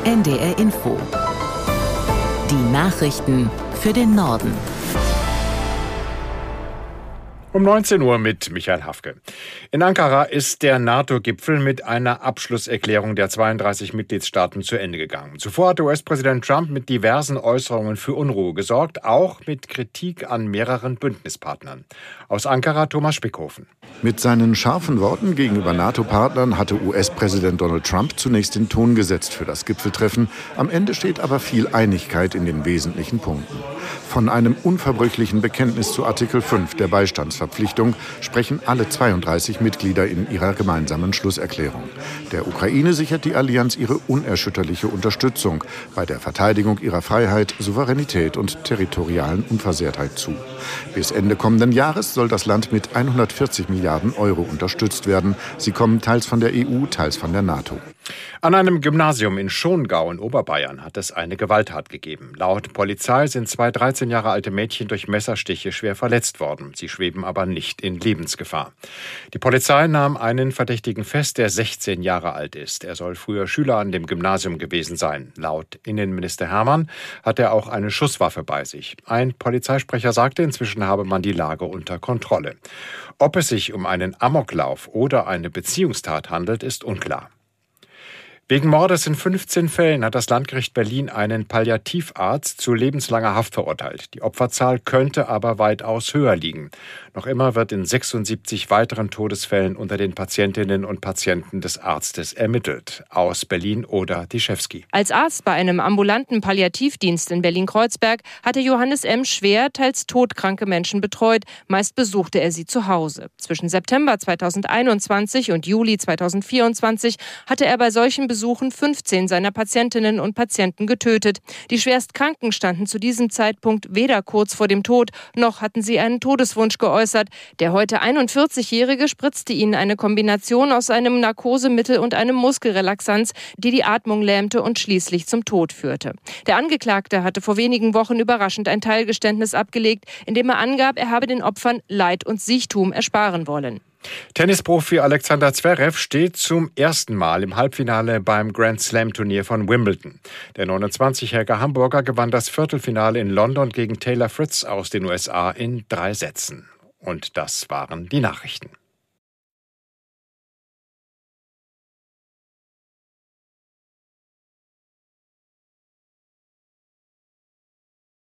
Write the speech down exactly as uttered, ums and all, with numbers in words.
N D R Info. Die Nachrichten für den Norden. Um neunzehn Uhr mit Michael Hafke. In Ankara ist der NATO-Gipfel mit einer Abschlusserklärung der zweiunddreißig Mitgliedstaaten zu Ende gegangen. Zuvor hatte U S-Präsident Trump mit diversen Äußerungen für Unruhe gesorgt, auch mit Kritik an mehreren Bündnispartnern. Aus Ankara Thomas Spickhofen. Mit seinen scharfen Worten gegenüber NATO-Partnern hatte U S-Präsident Donald Trump zunächst den Ton gesetzt für das Gipfeltreffen. Am Ende steht aber viel Einigkeit in den wesentlichen Punkten. Von einem unverbrüchlichen Bekenntnis zu Artikel fünf der Beistandsverpflichtung sprechen alle zweiunddreißig Mitglieder in ihrer gemeinsamen Schlusserklärung. Der Ukraine sichert die Allianz ihre unerschütterliche Unterstützung bei der Verteidigung ihrer Freiheit, Souveränität und territorialen Unversehrtheit zu. Bis Ende kommenden Jahres soll das Land mit hundertvierzig Milliarden Euro unterstützt werden. Sie kommen teils von der E U, teils von der NATO. An einem Gymnasium in Schongau in Oberbayern hat es eine Gewalttat gegeben. Laut Polizei sind zwei dreizehn Jahre alte Mädchen durch Messerstiche schwer verletzt worden. Sie schweben aber nicht in Lebensgefahr. Die Polizei nahm einen Verdächtigen fest, der sechzehn Jahre alt ist. Er soll früher Schüler an dem Gymnasium gewesen sein. Laut Innenminister Hermann hat er auch eine Schusswaffe bei sich. Ein Polizeisprecher sagte, inzwischen habe man die Lage unter Kontrolle. Ob es sich um einen Amoklauf oder eine Beziehungstat handelt, ist unklar. Wegen Mordes in fünfzehn Fällen hat das Landgericht Berlin einen Palliativarzt zu lebenslanger Haft verurteilt. Die Opferzahl könnte aber weitaus höher liegen. Noch immer wird in sechsundsiebzig weiteren Todesfällen unter den Patientinnen und Patienten des Arztes ermittelt. Aus Berlin Oda Dischewski. Als Arzt bei einem ambulanten Palliativdienst in Berlin-Kreuzberg hatte Johannes M. schwer, teils todkranke Menschen betreut. Meist besuchte er sie zu Hause. Zwischen September zweitausendeinundzwanzig und Juli zweitausendvierundzwanzig hatte er bei solchen Besuchen fünfzehn seiner Patientinnen und Patienten getötet. Die Schwerstkranken standen zu diesem Zeitpunkt weder kurz vor dem Tod, noch hatten sie einen Todeswunsch geäußert. Der heute einundvierzigjährige spritzte ihnen eine Kombination aus einem Narkosemittel und einem Muskelrelaxanz, die die Atmung lähmte und schließlich zum Tod führte. Der Angeklagte hatte vor wenigen Wochen überraschend ein Teilgeständnis abgelegt, in dem er angab, er habe den Opfern Leid und Siechtum ersparen wollen. Tennisprofi Alexander Zverev steht zum ersten Mal im Halbfinale beim Grand-Slam-Turnier von Wimbledon. Der neunundzwanzigjährige Hamburger gewann das Viertelfinale in London gegen Taylor Fritz aus den U S A in drei Sätzen. Und das waren die Nachrichten.